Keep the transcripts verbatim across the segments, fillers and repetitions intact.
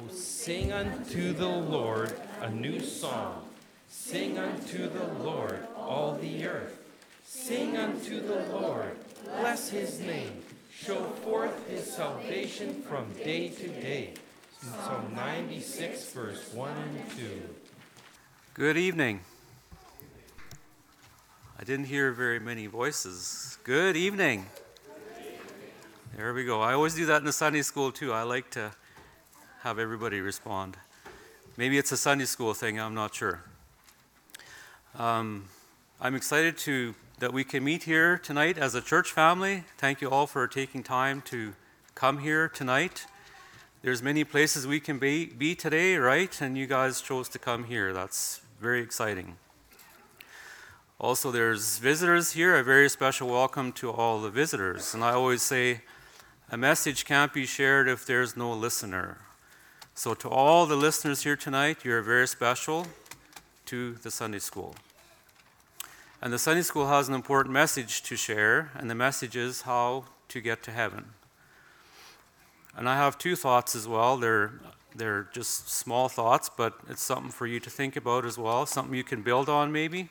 Sing unto the Lord a new song. Sing unto the Lord all the earth. Sing unto the Lord, bless his name. Show forth his salvation from day to day. Psalm ninety-six, verse one and two. Good evening. I didn't hear very many voices. Good evening. There we go. I always do that in the Sunday school too. I like to have everybody respond. Maybe it's a Sunday school thing, I'm not sure. Um, I'm excited to that we can meet here tonight as a church family. Thank you all for taking time to come here tonight. There's many places we can be, be today, right? And you guys chose to come here. That's very exciting. Also, there's visitors here. A very special welcome to all the visitors. And I always say, a message can't be shared if there's no listener. So to all the listeners here tonight, you're very special to the Sunday School. And the Sunday School has an important message to share, and the message is how to get to heaven. And I have two thoughts as well. They're, they're just small thoughts, but it's something for you to think about as well, something you can build on maybe.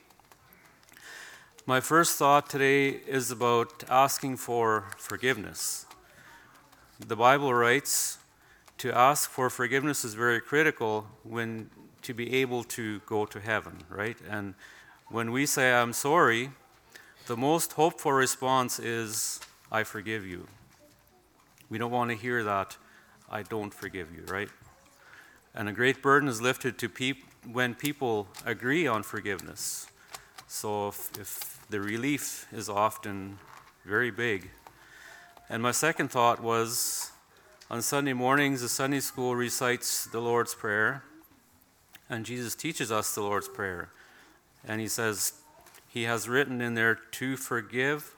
My first thought today is about asking for forgiveness. The Bible writes, to ask for forgiveness is very critical when to be able to go to heaven, right? And when we say, I'm sorry, the most hopeful response is, I forgive you. We don't want to hear that, I don't forgive you, right? And a great burden is lifted to peop- when people agree on forgiveness. So if, if the relief is often very big. And my second thought was, on Sunday mornings, the Sunday school recites the Lord's Prayer, and Jesus teaches us the Lord's Prayer. And he says, he has written in there to forgive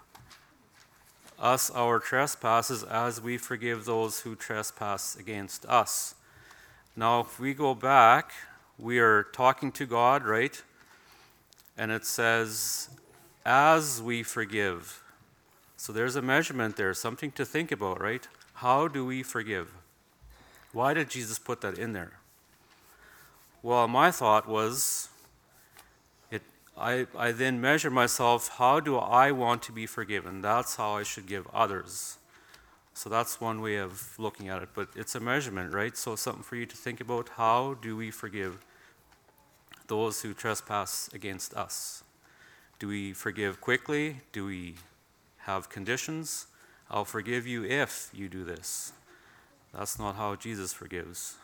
us our trespasses as we forgive those who trespass against us. Now, if we go back, we are talking to God, right? And it says, as we forgive. So there's a measurement there, something to think about, right? How do we forgive? Why did Jesus put that in there? Well, my thought was, it. I, I then measure myself, how do I want to be forgiven? That's how I should give others. So that's one way of looking at it, but it's a measurement, right? So something for you to think about, how do we forgive those who trespass against us? Do we forgive quickly? Do we have conditions? I'll forgive you if you do this. That's not how Jesus forgives.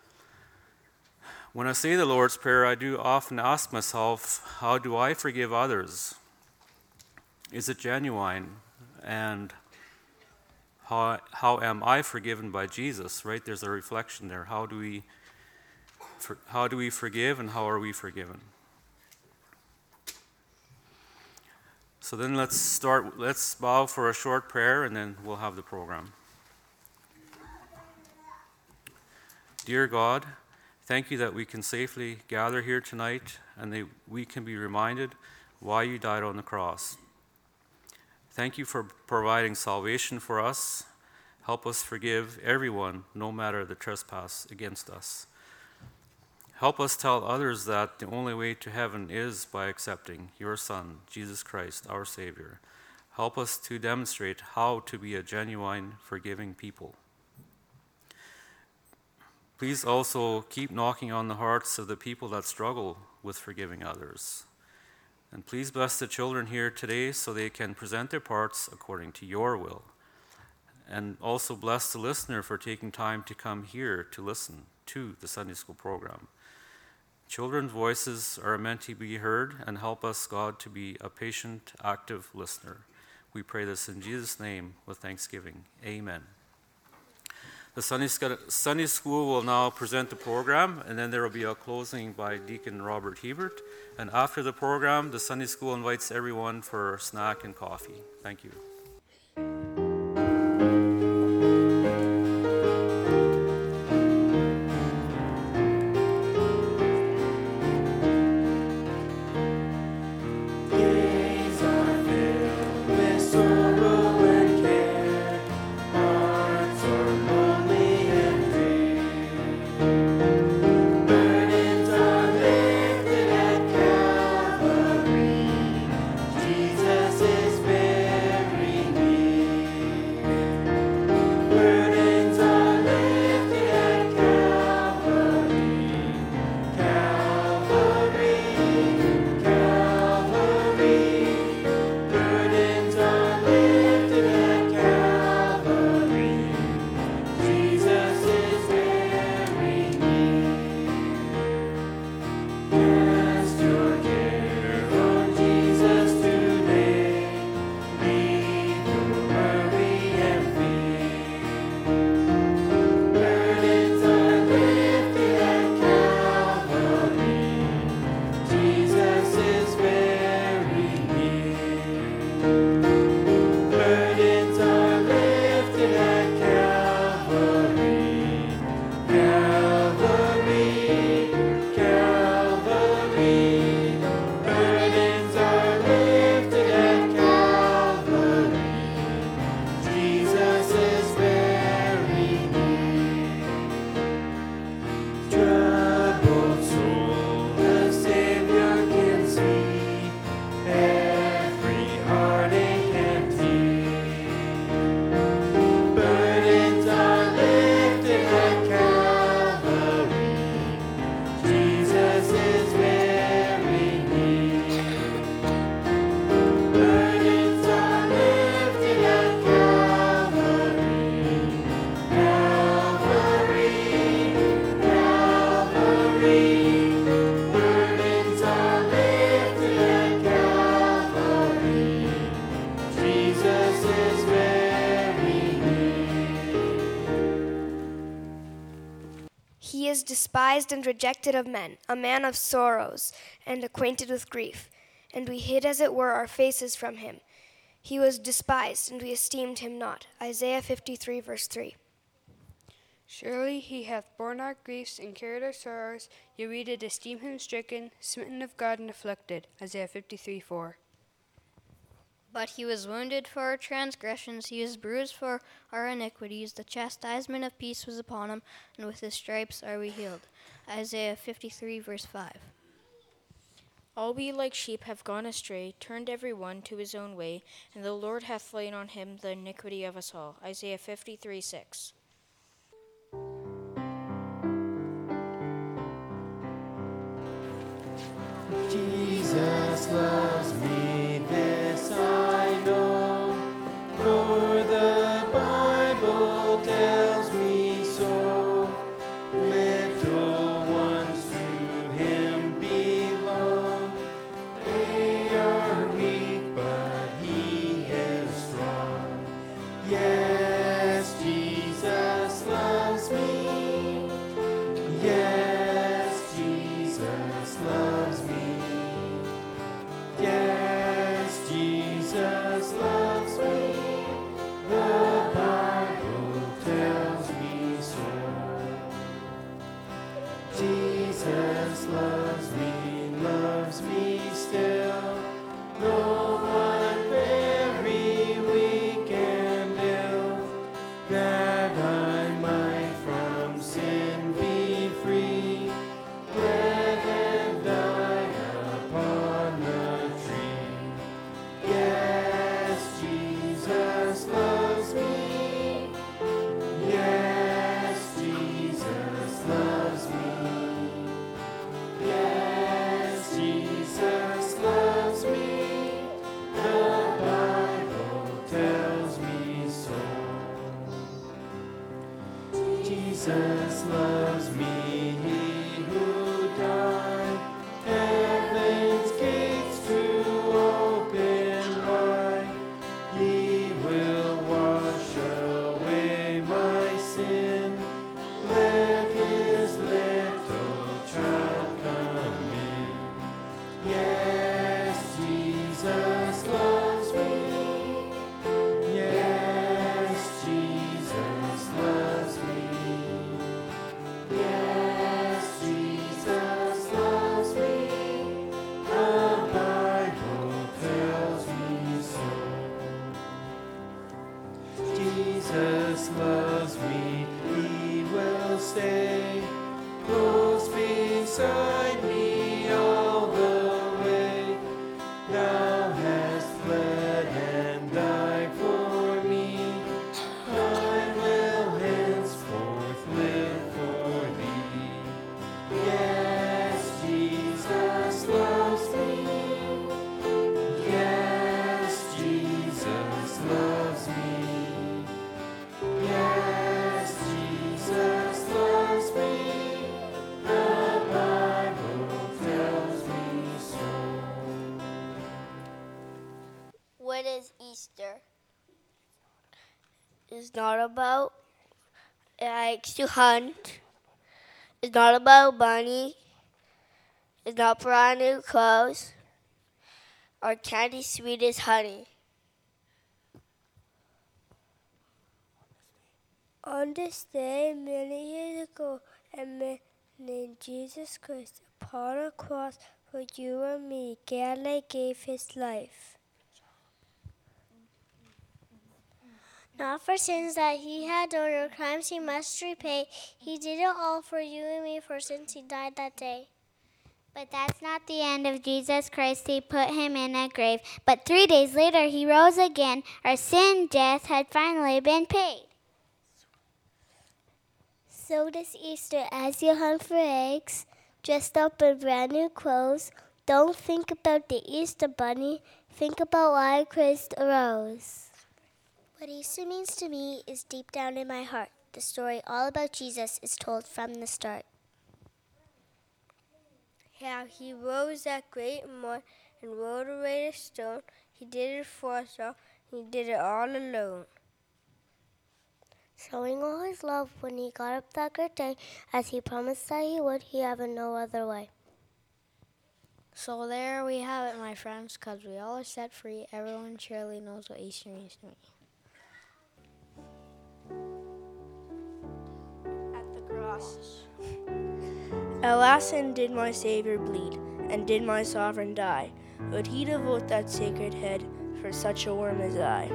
When I say the Lord's Prayer, I do often ask myself, how do I forgive others? Is it genuine? And how, how am I forgiven by Jesus, right? There's a reflection there. How do we, for, how do we forgive and how are we forgiven? So then let's start, let's bow for a short prayer and then we'll have the program. Dear God, thank you that we can safely gather here tonight and that we can be reminded why you died on the cross. Thank you for providing salvation for us. Help us forgive everyone, no matter the trespass against us. Help us tell others that the only way to heaven is by accepting your Son, Jesus Christ, our Savior. Help us to demonstrate how to be a genuine, forgiving people. Please also keep knocking on the hearts of the people that struggle with forgiving others. And please bless the children here today so they can present their parts according to your will. And also bless the listener for taking time to come here to listen to the Sunday school program. Children's voices are meant to be heard, and help us, God, to be a patient, active listener. We pray this in Jesus' name with thanksgiving. Amen. The Sunday, Sunday school will now present the program, and then there will be a closing by Deacon Robert Hebert. And after the program, the Sunday school invites everyone for a snack and coffee. Thank you. Hearts are lonely and free. He is despised and rejected of men, a man of sorrows and acquainted with grief. And we hid, as it were, our faces from him. He was despised, and we esteemed him not. Isaiah fifty-three, verse three. Surely he hath borne our griefs and carried our sorrows, yet we did esteem him stricken, smitten of God, and afflicted. Isaiah fifty-three, four. But he was wounded for our transgressions, he was bruised for our iniquities. The chastisement of peace was upon him, and with his stripes are we healed. Isaiah fifty-three, verse five. All we like sheep have gone astray, turned every one to his own way, and the Lord hath laid on him the iniquity of us all. Isaiah fifty-three, six. Jesus loves me, this I know, for the Bible tells me so. Little ones to him belong. They are weak, but he is strong. Yes, Jesus loves me. Yes, Jesus loves me. Yes, Jesus loves me. The Bible tells me so. Jesus loves me, loves me still. Though I'm very weak and ill, that I might from sin be free, bled and died upon the tree. Yes, Jesus loves me. Yes, Jesus loves me. Yes, Jesus loves me. The Bible tells me so. Jesus loves me, he who died, heaven's gates to open wide. He will wash away my sin. Let his little child come in. Yes, Jesus loves me. Yes, Jesus loves me. Yes, Jesus loves me. The Bible tells me so. Jesus loves me, he will stay close beside me all the way. Thou hast bled and died for me. I will henceforth live for thee. Yes, Jesus loves me. Yes, Jesus loves me. Yes, Jesus loves me. The Bible tells me so. What is Easter? It's not about likes to hunt. It's not about bunny. It's not brand new clothes. Or candy sweet as honey. On this day, many years ago, a man named Jesus Christ upon a cross for you and me gladly gave his life. Not for sins that he had done or crimes he must repay. He did it all for you and me, for since he died that day. But that's not the end of Jesus Christ. They put him in a grave. But three days later, he rose again. Our sin death had finally been paid. So this Easter, as you hunt for eggs, dressed up in brand new clothes, don't think about the Easter bunny. Think about why Christ arose. What Easter means to me is deep down in my heart. The story all about Jesus is told from the start. How he rose that great morn and rolled away the stone. He did it for us all. He did it all alone. showing all his love when he got up that great day, as he promised that he would, he have it no other way. So there we have it, my friends, because we all are set free. Everyone surely knows what Easter means to me. At the cross. Alas, and did my Savior bleed, and did my Sovereign die? Would he devote that sacred head for such a worm as I?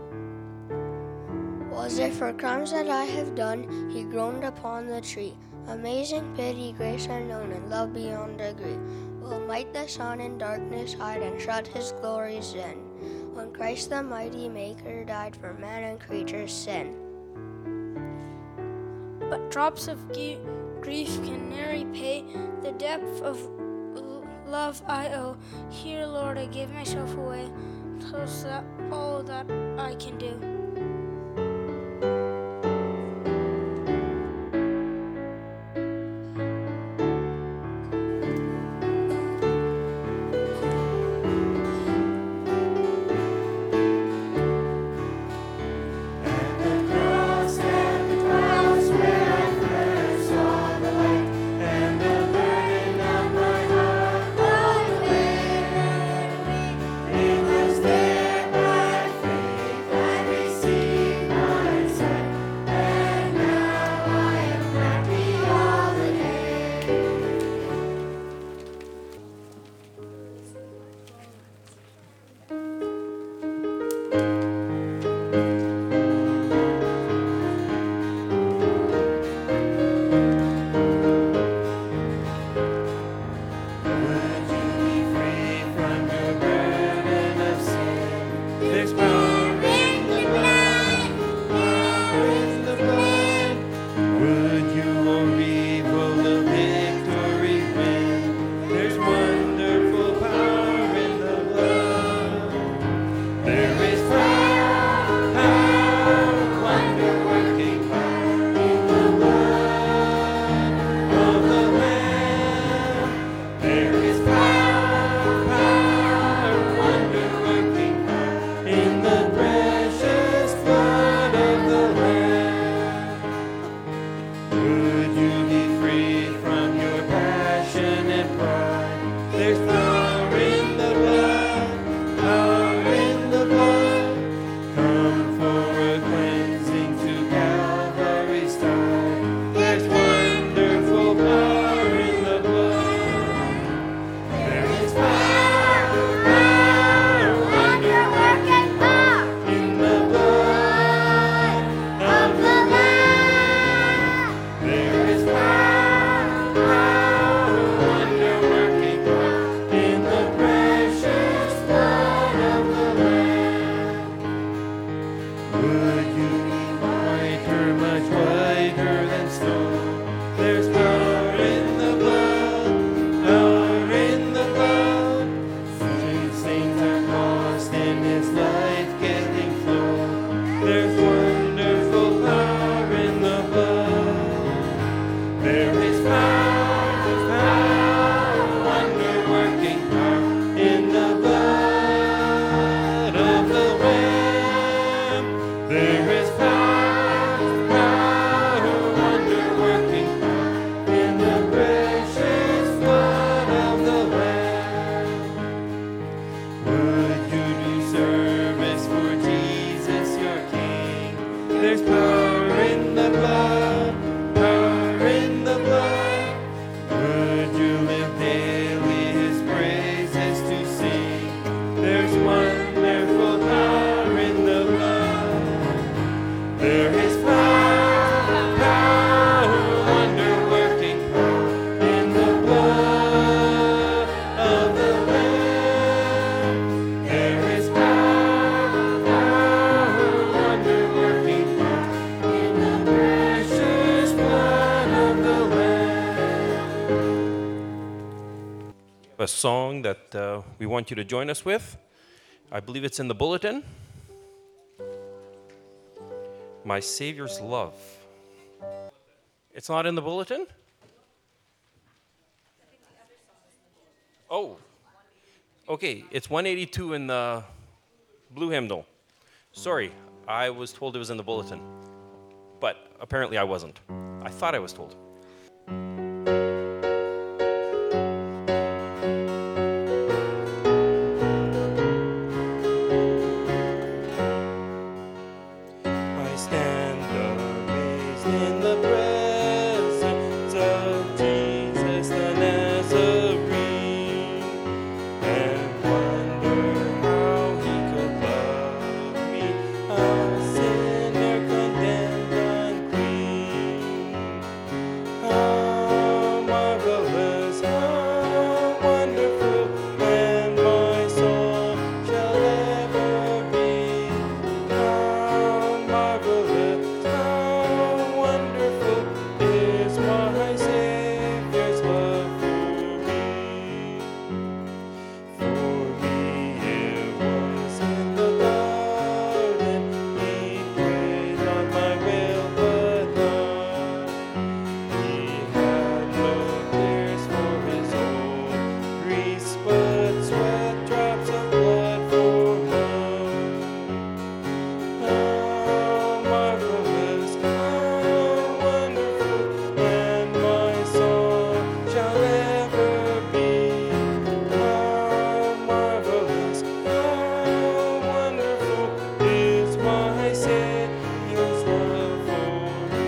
Was it for crimes that I have done, he groaned upon the tree? Amazing pity, grace unknown, and love beyond degree. Well, might the sun in darkness hide and shut his glories in, when Christ the mighty Maker died for man and creature's sin? But drops of ge- grief can ne'er repay the depth of l- love I owe. Here, Lord, I give myself away, 'twas that all that I can do. A song that uh, we want you to join us with. I believe it's in the bulletin. My Savior's Love. It's not in the bulletin? Oh, okay. It's one eighty-two in the blue hymnal. Sorry, I was told it was in the bulletin. apparently I wasn't. I thought I was told. I stand amazed in the presence of Jesus the Nazarene, and wonder how he could love me, a sinner condemned unclean. How marvelous, how wonderful, and my song shall ever be. How marvelous, how wonderful is my Savior's love for me. For me it was in the garden, he prayed not my will but thine. He had no tears for his own griefs, but sweat drops of blood for mine. How marvelous, how wonderful, and my song shall ever be. How marvelous, how wonderful is my Savior's love for me.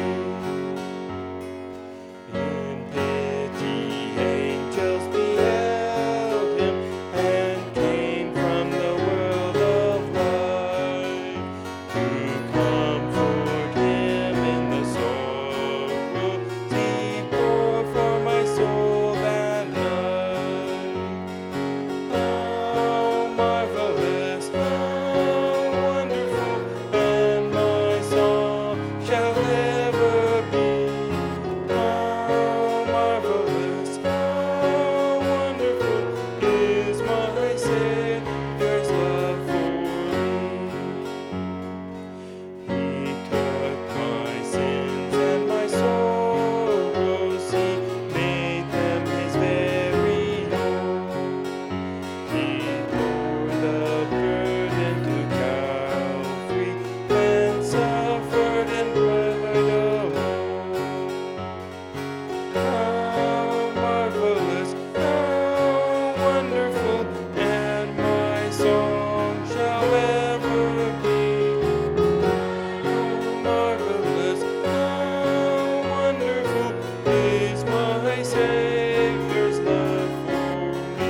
In pity angels beheld him, and came from the world of light to comfort him in the sorrows he bore for my soul that night. How marvelous, how wonderful, and my song shall ever be. How marvelous, how wonderful is my Savior's love for me. He took my sins and my sorrows, he made them his very own. He bore the burden to Calvary, and suffered and bled alone. How marvelous, how wonderful, and my song shall ever be. How marvelous, how wonderful is my Savior's love for me.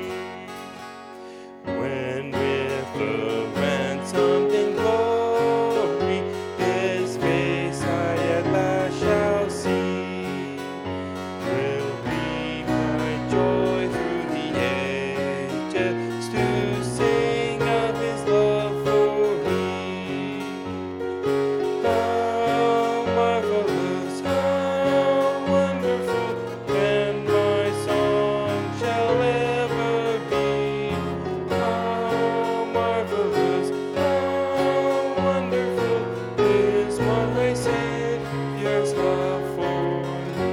When with the ransomed in glory, his face I at last shall see, will be my joy through the ages to sing of his love for me. How marvelous, how wonderful, and my song shall ever be. How marvelous, how wonderful is my Savior's love for me.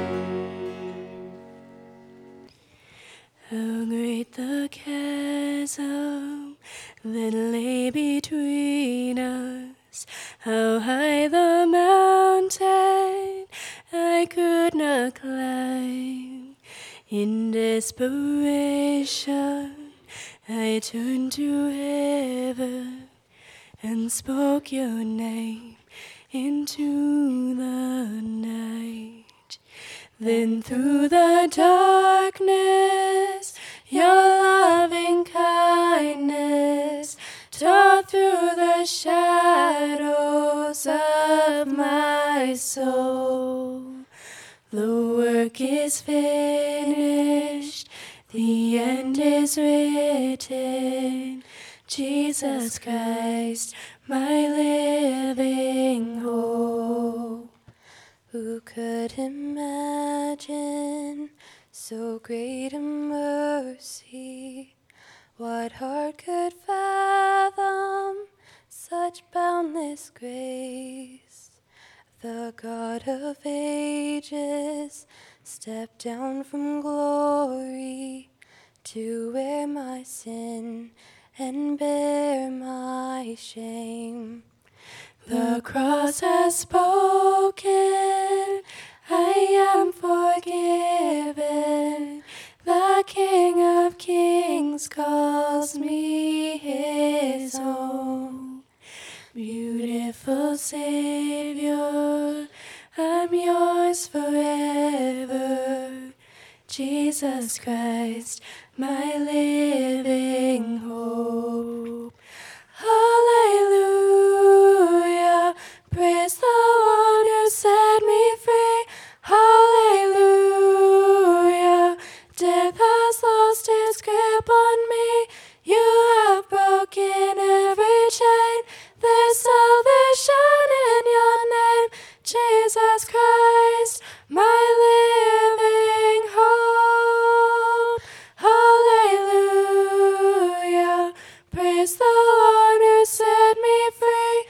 How great the chasm that lay between us, how high the mountain I could not climb. In desperation, I turned to heaven and spoke your name into the night. Then through the darkness, your loving kindness tore through the shadows of my soul. The work is finished, the end is written. Jesus Christ, my living hope. Who could imagine so great a mercy? What heart could fathom such boundless grace? The God of ages stepped down from glory to wear my sin and bear my shame. The cross has spoken, I am forgiven. The King of Kings calls me his own. Beautiful Savior, I'm yours forever. Jesus Christ, my living hope. Hallelujah, praise the one who set me free. Hallelujah, death has lost its grip on me. You have broken every chain. There's salvation in your name, Jesus Christ, my living hope. Hallelujah, praise the one who set me free.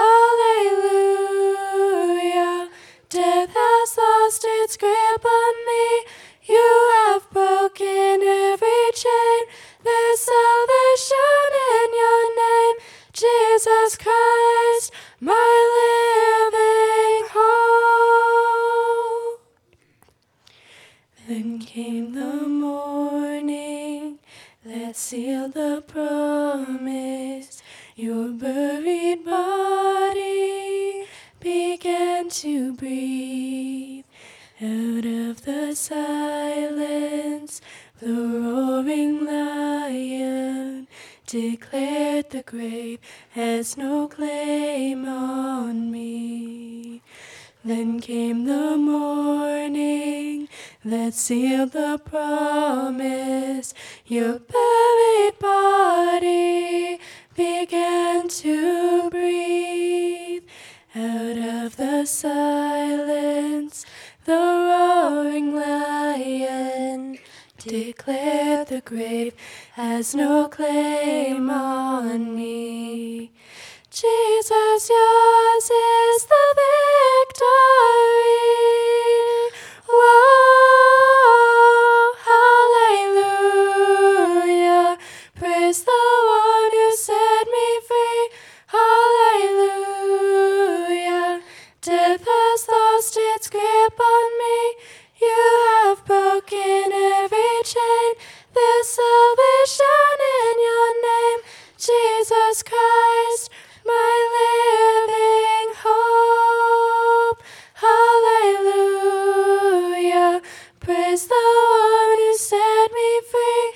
Hallelujah, death has lost its grip on me. You have broken every chain. There's salvation in your name, Jesus Christ, my living hope. Then came the morning that sealed the promise. Your buried body began to breathe. Out of the silence, the roaring lion declared the grave has no claim on me. Then came the morning that sealed the promise. Your buried body began to breathe. Out of the silence, the roaring lion declared the grave has no claim on me. Jesus, yours is the victory. Whoa, hallelujah. Praise the one who set me free. Hallelujah. Death has lost its grip on me. You have broken every chain. There's salvation in your name, Jesus Christ, my living hope. Hallelujah, praise the one who set me free.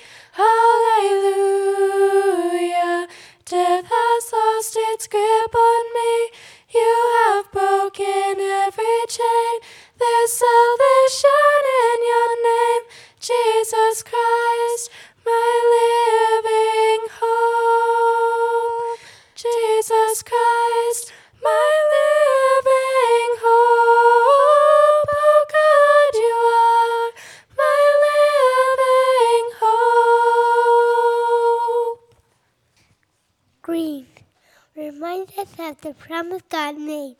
Hallelujah, death has lost its grip on me. You have broken every chain. There's salvation in your name, Jesus Christ, my living hope. Jesus Christ, my living hope. Oh God, you are my living hope. Green, remind us of the promise God made.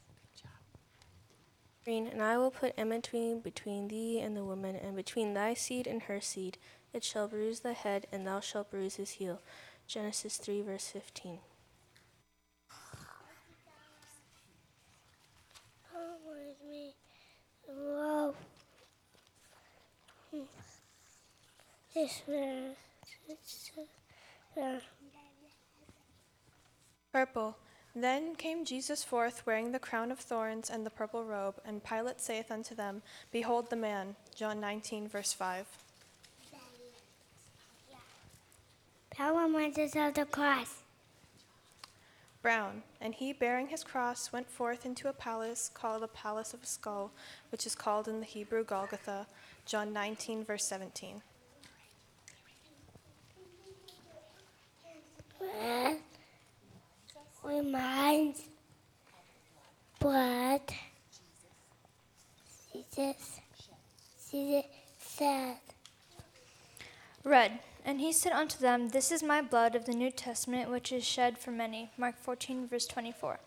And I will put enmity between thee and the woman, and between thy seed and her seed. It shall bruise the head, and thou shalt bruise his heel. Genesis three, verse fifteen. Oh, where's me? Whoa. This verse. Uh, Purple. Then came Jesus forth, wearing the crown of thorns and the purple robe, and Pilate saith unto them, Behold the man. John nineteen, verse five. That reminds us of the cross. Brown. And he, bearing his cross, went forth into a palace called the Palace of a Skull, which is called in the Hebrew Golgotha. John nineteen, verse seventeen. Red reminds what Jesus, Jesus said. Red. And he said unto them, This is my blood of the New Testament, which is shed for many. Mark fourteen, verse twenty-four.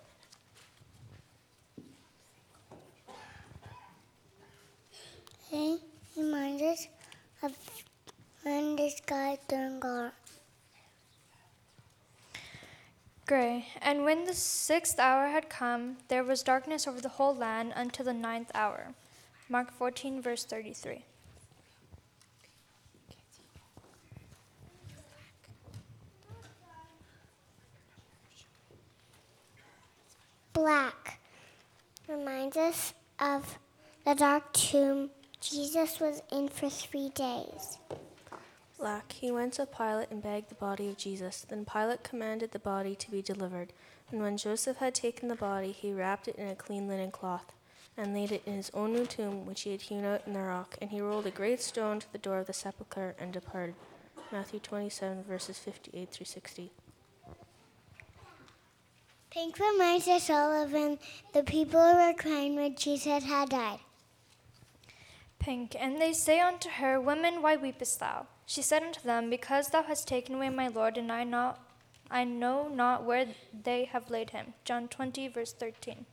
He reminds us of when the sky turned dark. Gray. And when the sixth hour had come, there was darkness over the whole land until the ninth hour. Mark fourteen, verse thirty-three. Black reminds us of the dark tomb Jesus was in for three days. Black, he went to Pilate and begged the body of Jesus. Then Pilate commanded the body to be delivered. And when Joseph had taken the body, he wrapped it in a clean linen cloth and laid it in his own new tomb, which he had hewn out in the rock. And he rolled a great stone to the door of the sepulchre and departed. Matthew twenty-seven, verses fifty-eight through sixty. Pink reminds us all of when the people were crying when Jesus had died. Pink. And they say unto her, Woman, why weepest thou? She said unto them, Because thou hast taken away my Lord, and I not, I know not where they have laid him. John twenty, verse thirteen.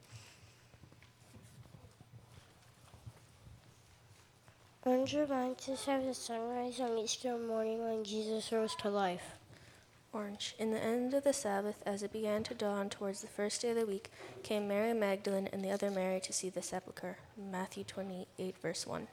Orange reminds us of the sunrise on Easter morning when Jesus rose to life. Orange. In the end of the Sabbath, as it began to dawn towards the first day of the week, came Mary Magdalene and the other Mary to see the sepulchre. Matthew twenty-eight, verse one.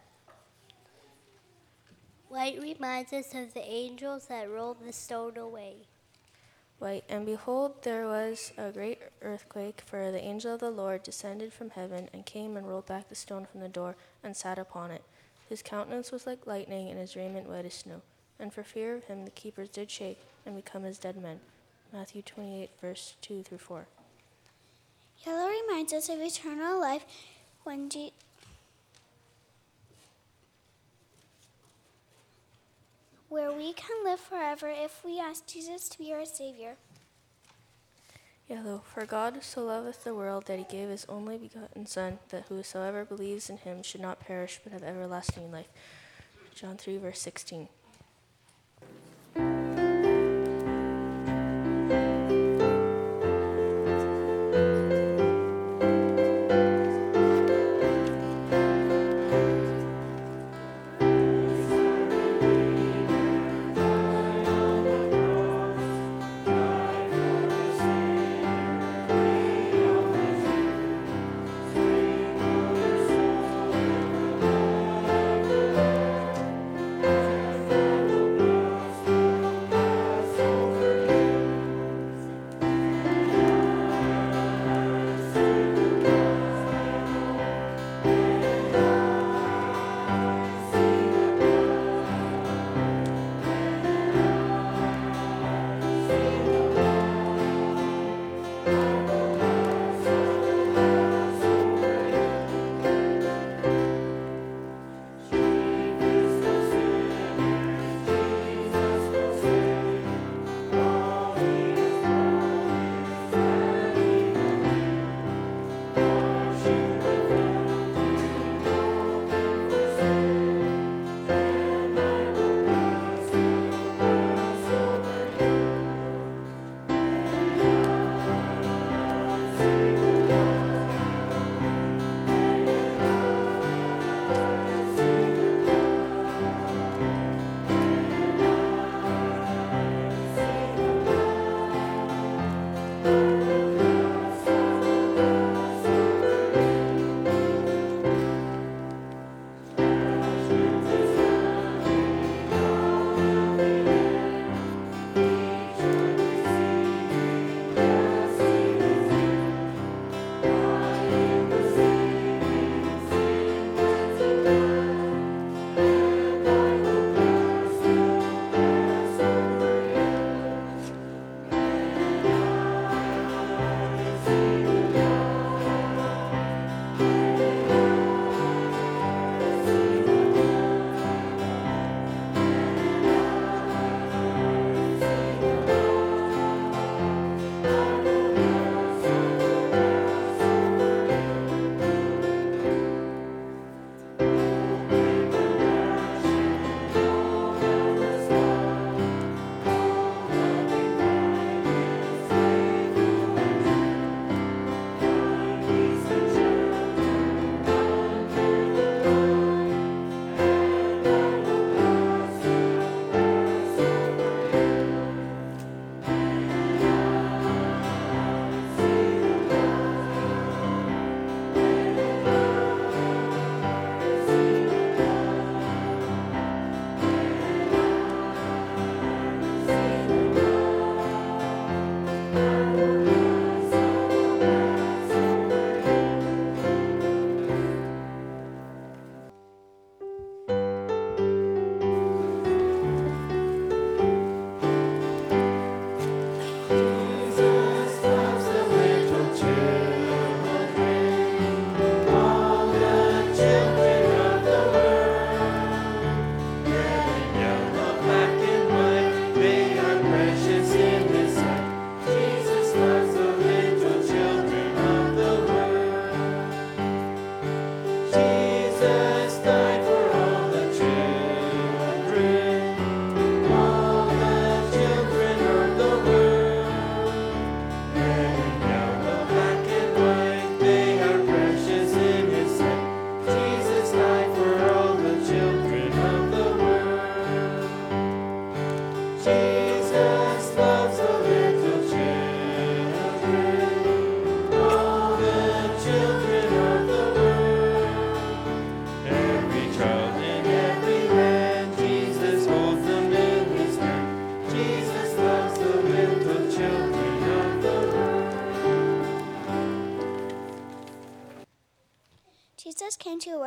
White reminds us of the angels that rolled the stone away. White. And behold, there was a great earthquake, for the angel of the Lord descended from heaven and came and rolled back the stone from the door and sat upon it. His countenance was like lightning, and his raiment white as snow. And for fear of him the keepers did shake and become as dead men. Matthew twenty-eight, verse two through four. Yellow reminds us of eternal life when Je- where we can live forever if we ask Jesus to be our Savior. Yellow. For God so loveth the world that he gave his only begotten Son, that whosoever believes in him should not perish but have everlasting life. John three, verse sixteen. Thank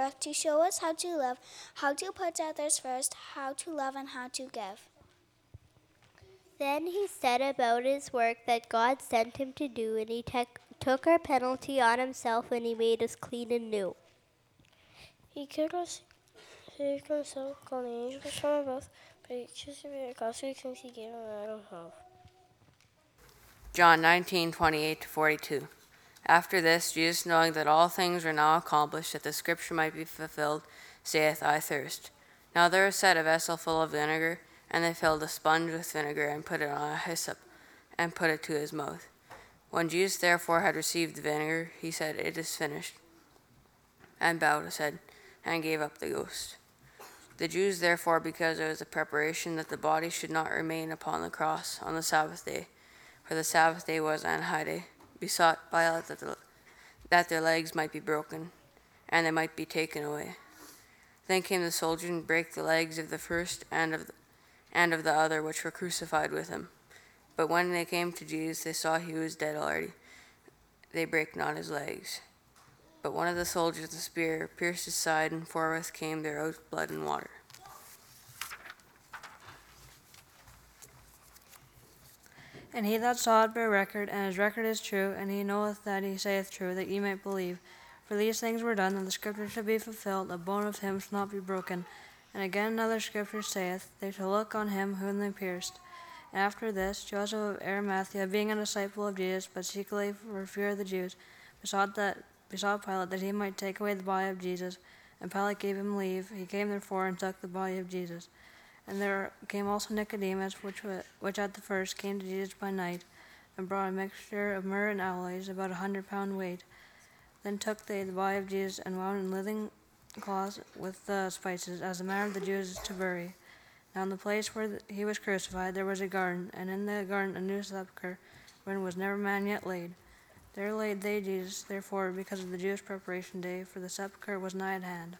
death to show us how to live, how to put others first, how to love, and how to give. Then he set about his work that God sent him to do, and he te- took our penalty on himself, and he made us clean and new. He could have saved himself, calling angels from above, but he chose to be a costly since he gave him out of love. John nineteen, twenty-eight to forty-two. After this, Jesus, knowing that all things were now accomplished, that the scripture might be fulfilled, saith, I thirst. Now there was set a vessel full of vinegar, and they filled a sponge with vinegar, and put it on a hyssop, and put it to his mouth. When Jesus therefore had received the vinegar, he said, It is finished, and bowed his head, and gave up the ghost. The Jews therefore, because it was a preparation that the body should not remain upon the cross on the Sabbath day, for the Sabbath day was an high day, besought Pilate that, the, that their legs might be broken, and they might be taken away. Then came the soldiers and brake the legs of the first and of the, and of the other which were crucified with him. But when they came to Jesus, they saw he was dead already. They brake not his legs. But one of the soldiers with a spear pierced his side, and forthwith came there out blood and water. And he that saw it bare record, and his record is true, and he knoweth that he saith true, that ye might believe. For these things were done, that the scripture should be fulfilled, a bone of him shall not be broken. And again another scripture saith, They shall look on him whom they pierced. And after this, Joseph of Arimathea, being a disciple of Jesus, but secretly for fear of the Jews, besought that besought Pilate that he might take away the body of Jesus. And Pilate gave him leave. He came therefore and took the body of Jesus. And there came also Nicodemus, which, which at the first came to Jesus by night, and brought a mixture of myrrh and aloes, about a hundred pound weight. Then took they the body of Jesus, and wound in linen cloths with the spices, as the manner of the Jews is to bury. Now in the place where he was crucified there was a garden, and in the garden a new sepulchre, wherein was never man yet laid. There laid they Jesus, therefore, because of the Jewish preparation day, for the sepulchre was nigh at hand.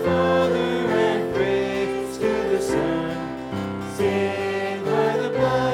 By the blood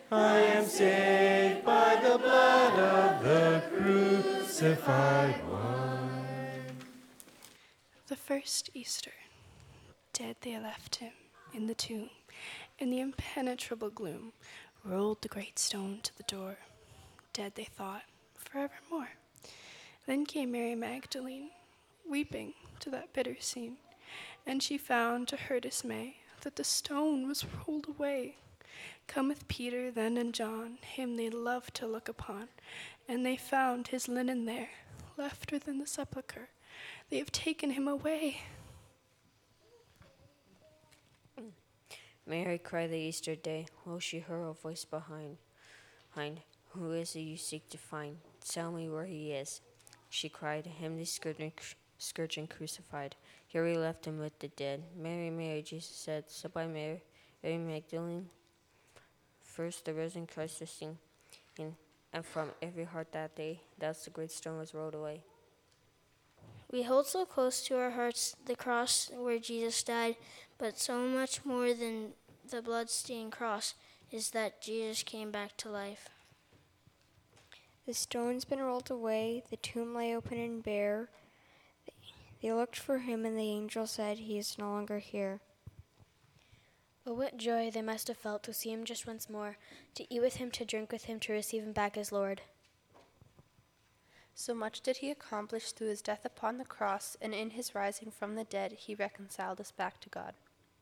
I am saved by the blood of the crucified one. The first Easter, dead they left him in the tomb. In the impenetrable gloom, rolled the great stone to the door. Dead they thought, forevermore. Then came Mary Magdalene, weeping to that bitter scene, and she found to her dismay that the stone was rolled away. Cometh Peter then and John, him they loved to look upon, and they found his linen there, left within the sepulchre. They have taken him away. Mary cried the Easter day, while she heard a voice behind. Behind, who is it you seek to find? Tell me where he is. She cried, him they scourging, scourging crucified. Here we left him with the dead. Mary, Mary, Jesus said, so by Mary, Mary Magdalene. First the risen Christ was seen, and, and from every heart that day, thus the great stone was rolled away. We hold so close to our hearts the cross where Jesus died, but so much more than the blood-stained cross is that Jesus came back to life. The stone's been rolled away, the tomb lay open and bare. They looked for him, and the angel said, he is no longer here. Oh, what joy they must have felt to see him just once more, to eat with him, to drink with him, to receive him back as Lord. So much did he accomplish through his death upon the cross, and in his rising from the dead, he reconciled us back to God.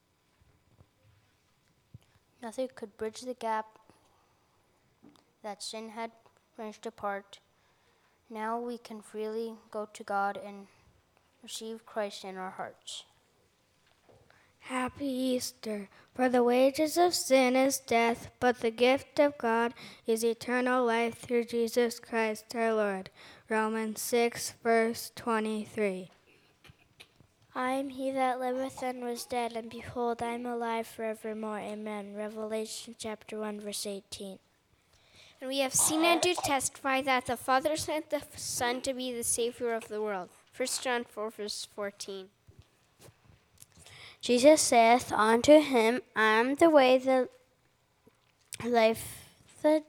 Nothing could bridge the gap that sin had wrenched apart. Now we can freely go to God and receive Christ in our hearts. Happy Easter, for the wages of sin is death, but the gift of God is eternal life through Jesus Christ our Lord. Romans six, verse twenty-three. I am he that liveth and was dead, and behold, I am alive forevermore. Amen. Revelation chapter one, verse eighteen. And we have seen and do testify that the Father sent the Son to be the Savior of the world. First John four, verse fourteen. Jesus saith unto him, I am the way, the life, the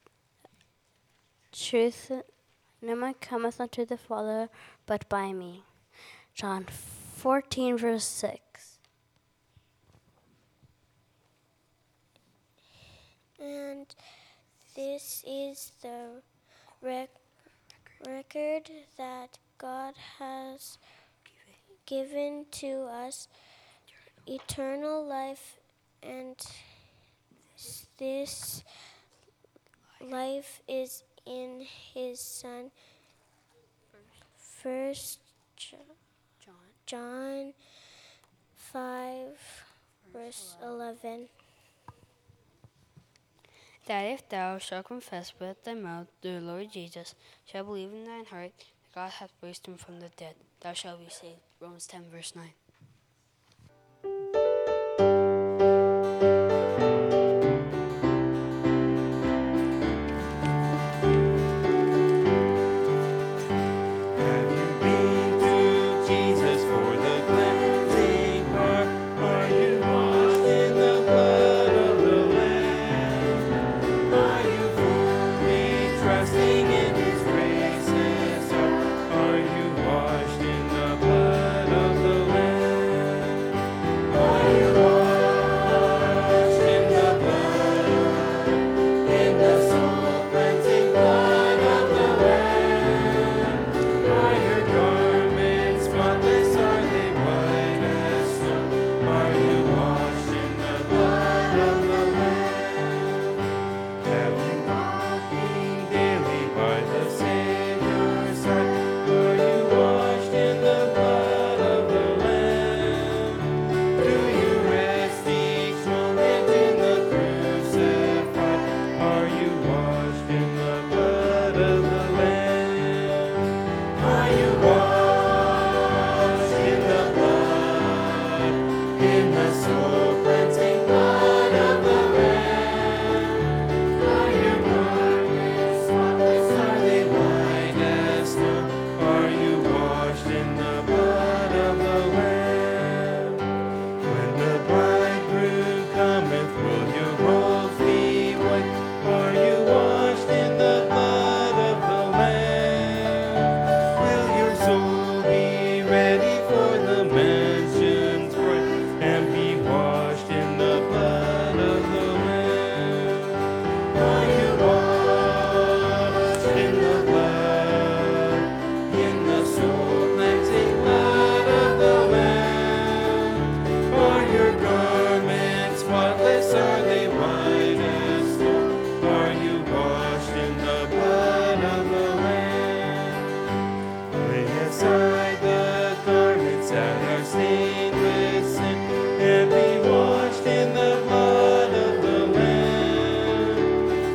truth. No man cometh unto the Father but by me. John fourteen, verse six. And this is the rec- record that God has given to us, eternal life, and this life is in his Son. First John five, verse eleven. That if thou shalt confess with thy mouth the Lord Jesus, shalt believe in thine heart that God hath raised him from the dead, thou shalt be saved. Romans ten, verse nine. Are you washed in the blood of the Lamb?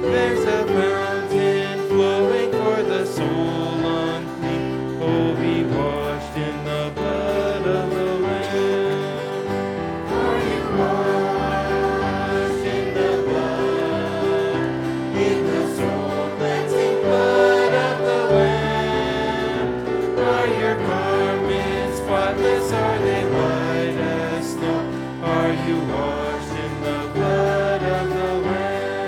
There's a fountain flowing for the soul unclean. Oh, be washed in the blood of the Lamb. Are you washed in the blood, in the soul cleansing blood of the Lamb? Are your garments spotless? Are they white as snow? Are you washed in the blood of the Lamb?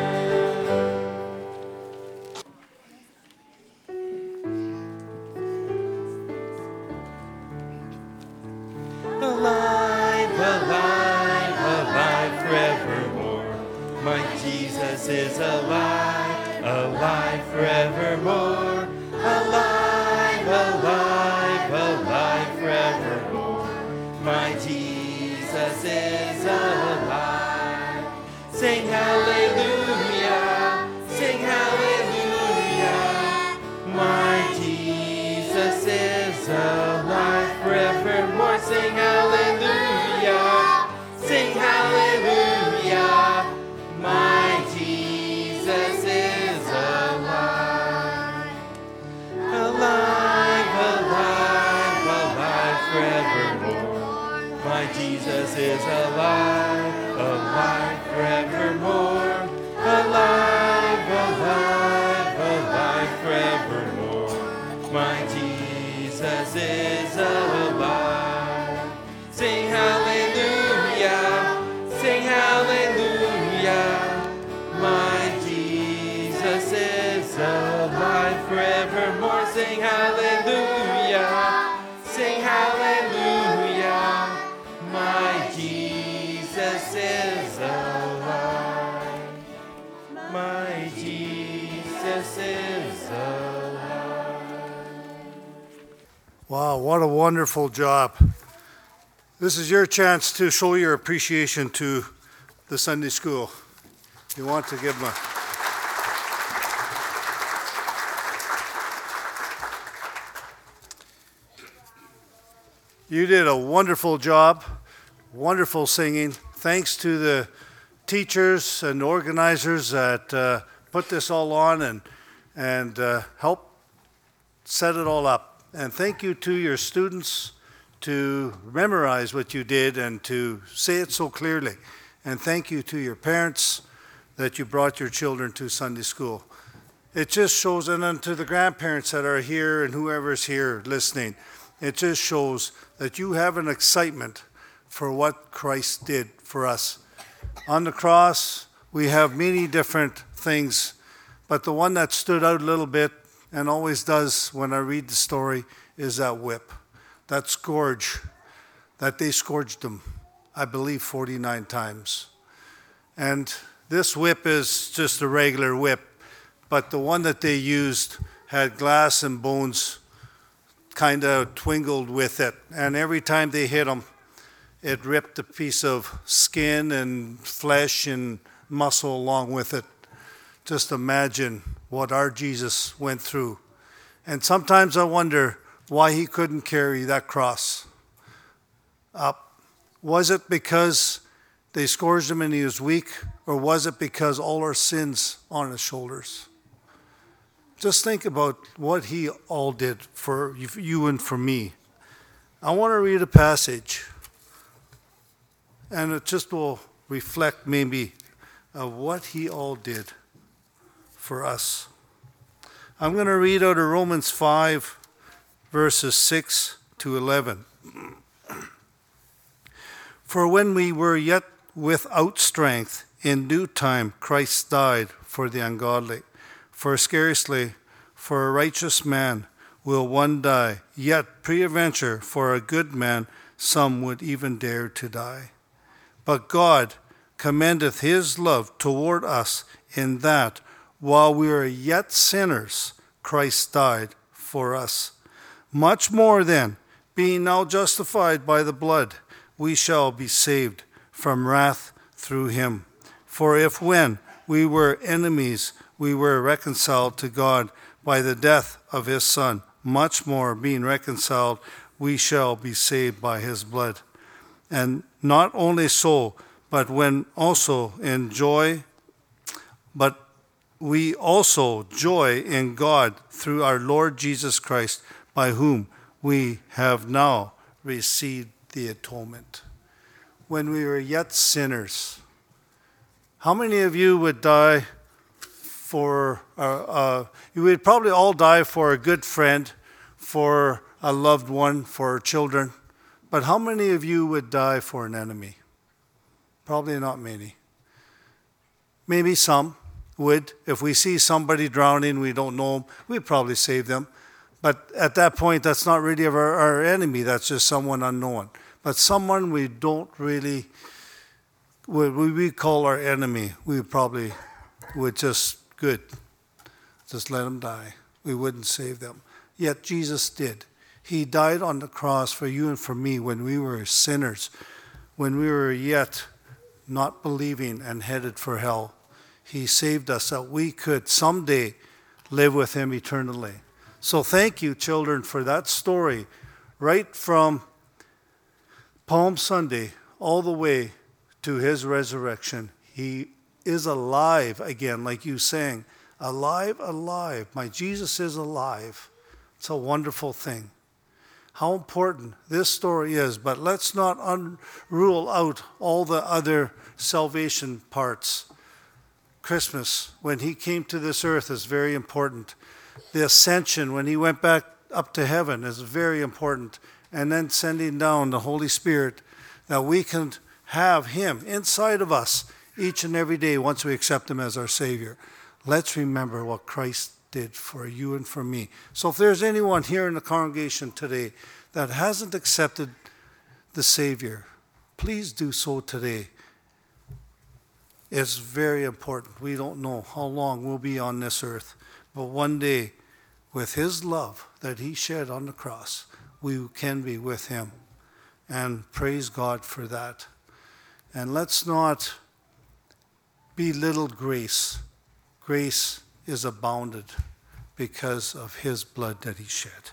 Alive, alive, alive forevermore. My Jesus is alive, alive forevermore. Alive, alive, alive forevermore. My Jesus is alive. Sing hallelujah, sing hallelujah. My Jesus is alive forevermore. Sing hallelujah, sing hallelujah. My Jesus is alive. Alive, alive, alive forevermore. My Jesus is alive, alive forevermore. Alive, alive, alive forevermore. My Jesus is alive. Sing hallelujah, sing hallelujah. My Jesus is alive forevermore. Sing hallelujah, sing hallelujah. My Jesus is alive. My Jesus is alive. Wow, what a wonderful job. This is your chance to show your appreciation to the Sunday school. You want to give them a... You did a wonderful job, wonderful singing. Thanks to the teachers and organizers that uh, put this all on and, and uh, helped set it all up. And thank you to your students to memorize what you did and to say it so clearly. And thank you to your parents that you brought your children to Sunday school. It just shows, and then to the grandparents that are here and whoever's here listening, it just shows that you have an excitement for what Christ did for us. On the cross, we have many different things, but the one that stood out a little bit, and always does when I read the story, is that whip, that scourge, that they scourged him, I believe, forty-nine times. And this whip is just a regular whip, but the one that they used had glass and bones kind of twinkled with it. And every time they hit him, it ripped a piece of skin and flesh and muscle along with it. Just imagine what our Jesus went through. And sometimes I wonder why he couldn't carry that cross up. Was it because they scourged him and he was weak, or was it because all our sins on his shoulders? Just think about what he all did for you and for me. I want to read a passage, and it just will reflect maybe of what he all did for us. I'm going to read out of Romans five, verses six to eleven. For when we were yet without strength, in due time Christ died for the ungodly. For scarcely for a righteous man will one die, yet peradventure for a good man some would even dare to die. But God commendeth his love toward us, in that, while we were yet sinners, Christ died for us. Much more then, being now justified by the blood, we shall be saved from wrath through him. For if when we were enemies, we were reconciled to God by the death of his Son, much more, being reconciled, we shall be saved by his blood. And not only so, but when also in joy, but we also joy in God through our Lord Jesus Christ, by whom we have now received the atonement. When we were yet sinners, how many of you would die for, uh, uh, you would probably all die for a good friend, for a loved one, for children, but how many of you would die for an enemy? Probably not many. Maybe some would. If we see somebody drowning, we don't know them, we'd probably save them. But at that point, that's not really our, our enemy, that's just someone unknown. But someone we don't really, what we call our enemy, we probably would just, good, just let them die. We wouldn't save them. Yet Jesus did. He died on the cross for you and for me when we were sinners, when we were yet not believing and headed for hell. He saved us that we could someday live with him eternally. So thank you, children, for that story, right from Palm Sunday all the way to his resurrection. He is alive again, like you sang. Alive, alive. My Jesus is alive. It's a wonderful thing. How important this story is, but let's not un- rule out all the other salvation parts. Christmas, when he came to this earth, is very important. The ascension, when he went back up to heaven, is very important. And then sending down the Holy Spirit, that we can have him inside of us each and every day once we accept him as our Savior. Let's remember what Christ did for you and for me. So if there's anyone here in the congregation today that hasn't accepted the Savior, please do so today. It's very important. We don't know how long we'll be on this earth, but one day, with his love that he shed on the cross, we can be with him. And praise God for that. And let's not belittle grace. Grace is abounded because of his blood that he shed.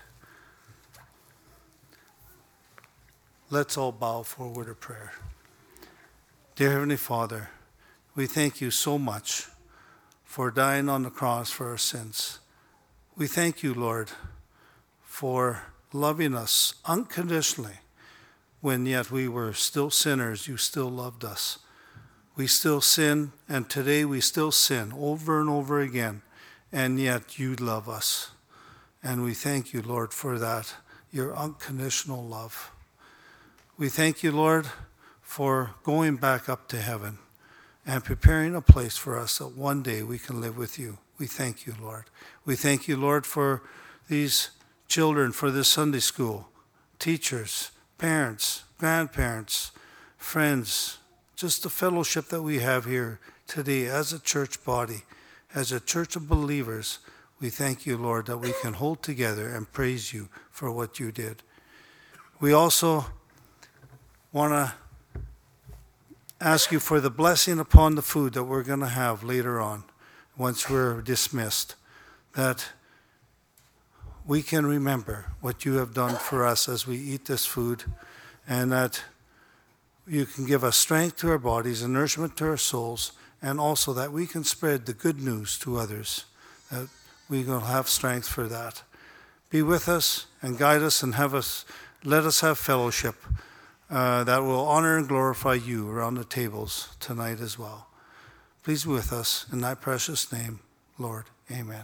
Let's all bow for a word of prayer. Dear Heavenly Father, we thank you so much for dying on the cross for our sins. We thank you, Lord, for loving us unconditionally. When yet we were still sinners, you still loved us. We still sin, and today we still sin over and over again, and yet you love us. And we thank you, Lord, for that, your unconditional love. We thank you, Lord, for going back up to heaven and preparing a place for us that one day we can live with you. We thank you, Lord. We thank you, Lord, for these children, for this Sunday school, teachers, parents, grandparents, friends, just the fellowship that we have here today as a church body, as a church of believers. We thank you, Lord, that we can hold together and praise you for what you did. We also want to ask you for the blessing upon the food that we're going to have later on, once we're dismissed, that we can remember what you have done for us as we eat this food, and that you can give us strength to our bodies and nourishment to our souls, and also that we can spread the good news to others, that we will have strength for that. Be with us and guide us and have us, let us have fellowship uh, that will honor and glorify you around the tables tonight as well. Please be with us in thy precious name, Lord. Amen.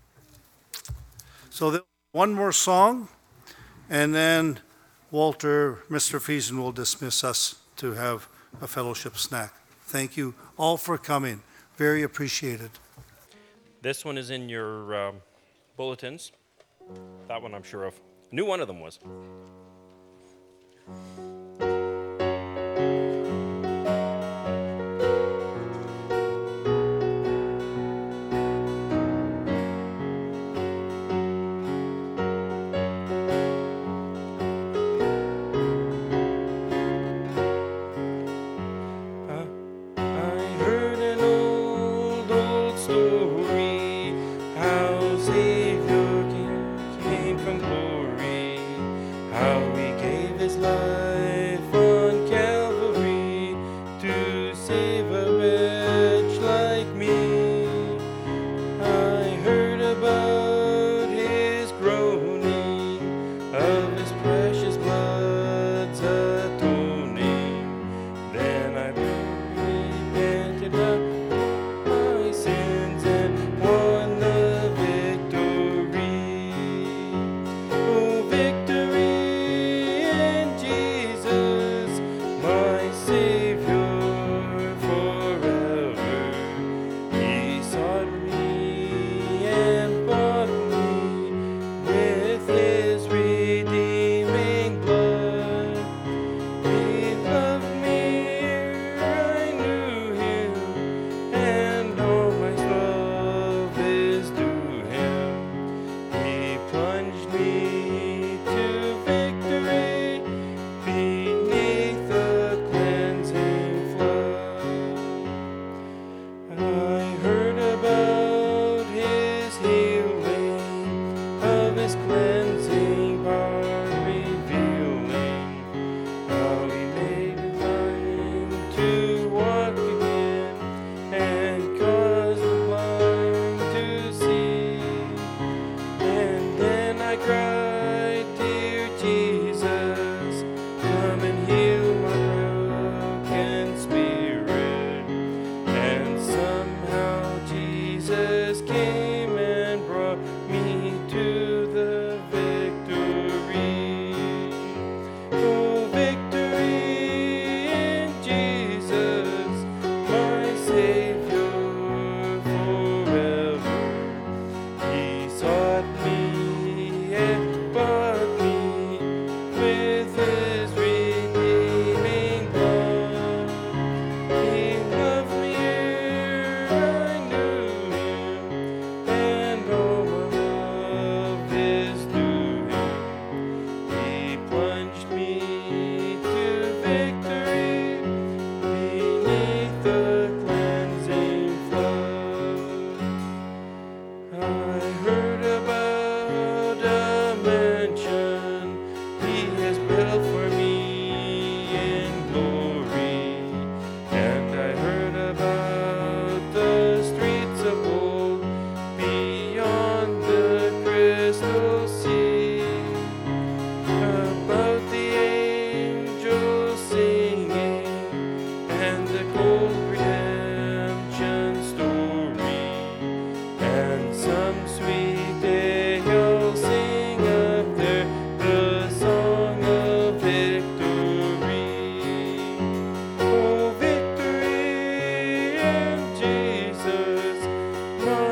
So one more song, and then Walter, Mister Friesen will dismiss us to have a fellowship snack. Thank you all for coming. Very appreciated. This one is in your um, bulletins. That one I'm sure of. I knew one of them was. His life.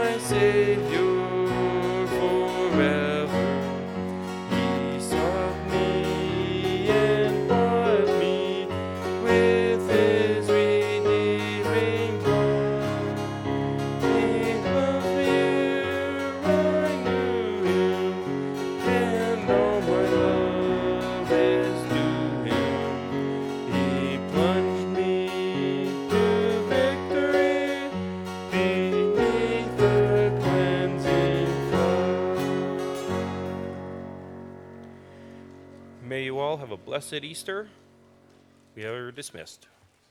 my Savior forever. He sought me and bought me with his redeeming blood. He loved me ere I knew him, and all my love is due him. He plunged me to victory beneath the cleansing flood. May you all have a blessed Easter. We are dismissed.